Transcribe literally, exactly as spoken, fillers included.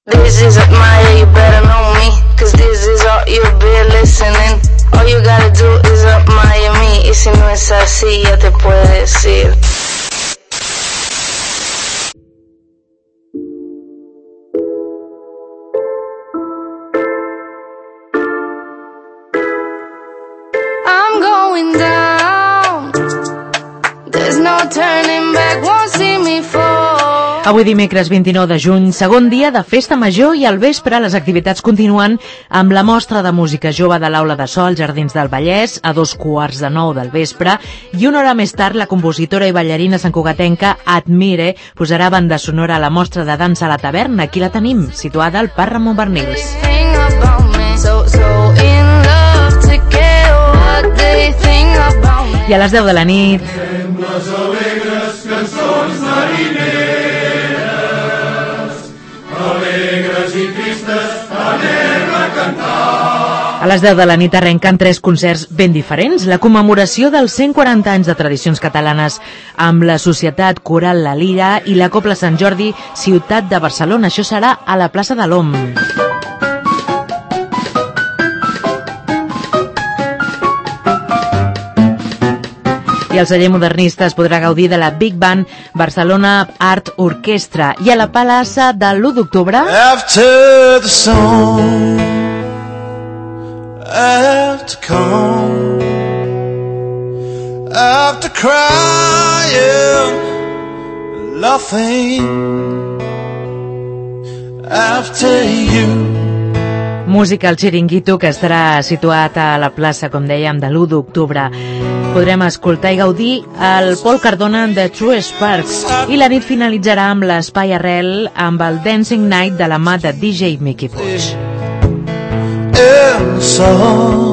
This is Maya, you better know me, cause this is all you've been listening. All you gotta do is up Miami, y si no es así, ya te puedo decir. I'm going down, there's no turning back, won't see me fall. Avui dimecres vint-i-nou de juny, segon dia de festa major, i al vespre les activitats continuen amb la mostra de música jove de l'Aula de So als Jardins del Vallès a dos quarts de nou del vespre, i una hora més tard la compositora i ballarina santcugatenca Admire posarà banda sonora a la mostra de dansa a la taverna. Aquí la tenim, situada al Parc Ramon Barnils. I a les deu de la nit... Les alegres cançons marineres, alegres i tristes anem a cantar. A les deu de la nit arrenquen tres concerts ben diferents. La commemoració dels cent quaranta anys de tradicions catalanes amb la Societat Coral La Lira i la Cobla Sant Jordi, Ciutat de Barcelona. Això serà a la plaça de l'Om. I el celler modernista es podrà gaudir de la Big Band Barcelona Art Orquestra. I a la plaça de l'u d'octubre... After the song, after calm, after crying, laughing, after you. Música al Xiringuito, que estarà situat a la plaça, com dèiem, de l'u d'octubre. Podrem escoltar i gaudir el Paul Cardona de True Sparks, i la nit finalitzarà amb l'Espai Arrel amb el Dancing Night de la mà de D J Mickey Puig.